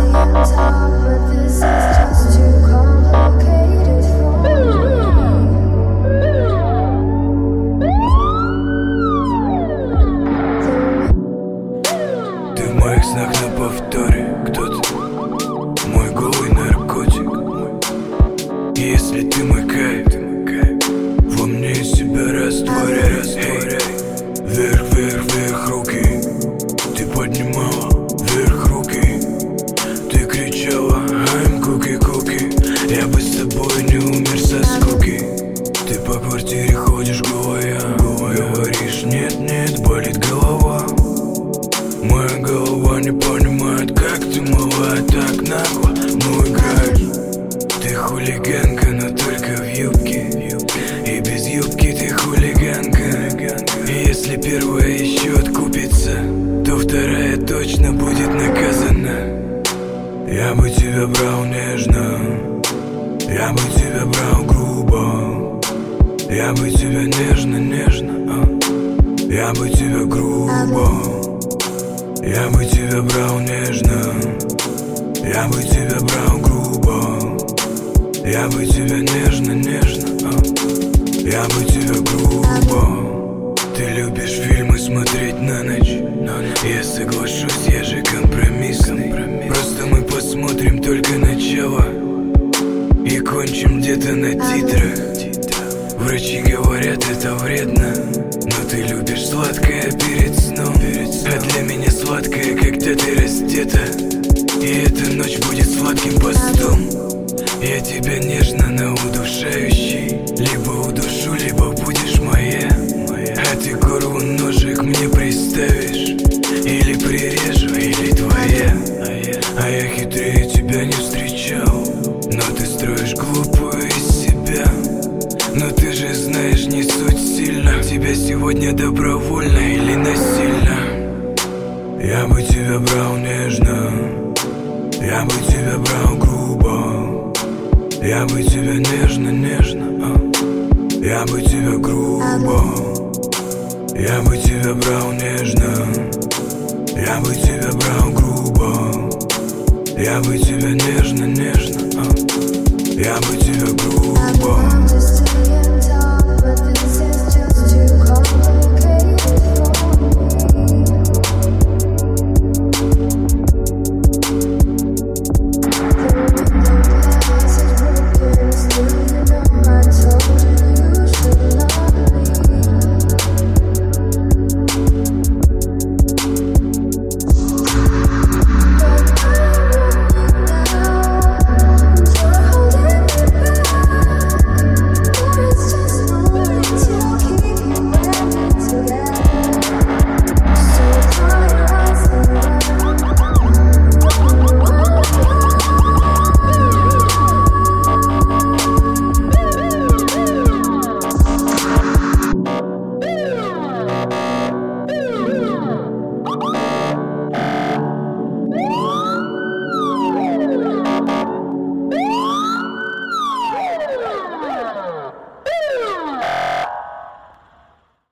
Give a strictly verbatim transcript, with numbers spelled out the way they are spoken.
Если ты мой кайф, во мне себя растворяй. Вверх, вверх, вверх руки. Ты поднимала вверх руки. Ты кричала I'm куки, куки. Я бы с тобой не умер со скуки. Ты по квартире ходишь голая, говоришь нет, нет, болит голова. Моя голова не понимает, как ты мала так нагло. Ну играешь. Ты хулиганка, но только в юбке. И без юбки ты хулиганка. И если первая еще откупится, то вторая точно будет наказана. Я бы тебя брал нежно, я бы тебя брал грубо. Я бы тебя нежно, нежно, а? Я бы тебя грубо. Я бы тебя брал нежно, я бы тебя брал грубо. Я бы тебя нежно, нежно, а? Я бы тебя грубо. Ты любишь фильмы смотреть на ночь, я соглашусь, я же компромиссный. Просто мы посмотрим только начало и кончим где-то на титрах. Врачи говорят, это вредно, но ты любишь сладкое перед сном. А для меня сладкое, когда ты раздета, и эта ночь будет сладким постом. Я тебя нежно, но удушающий. Либо удушу, либо будешь моя. А ты горлу ножик мне приставишь. Или прирежу, или твоя. А я хитрее тебя не встречал. Но ты строишь глупую из себя. Но ты же знаешь, не суть сильно. Тебя сегодня добровольно или насильно. Я бы тебя брал нежно, я бы тебя брал грубо. Я бы тебя нежно, нежно, а? Я бы тебя грубо. Я бы тебя брал нежно, я бы тебя брал грубо. Я бы тебя нежно, нежно, а? Я бы тебя грубо.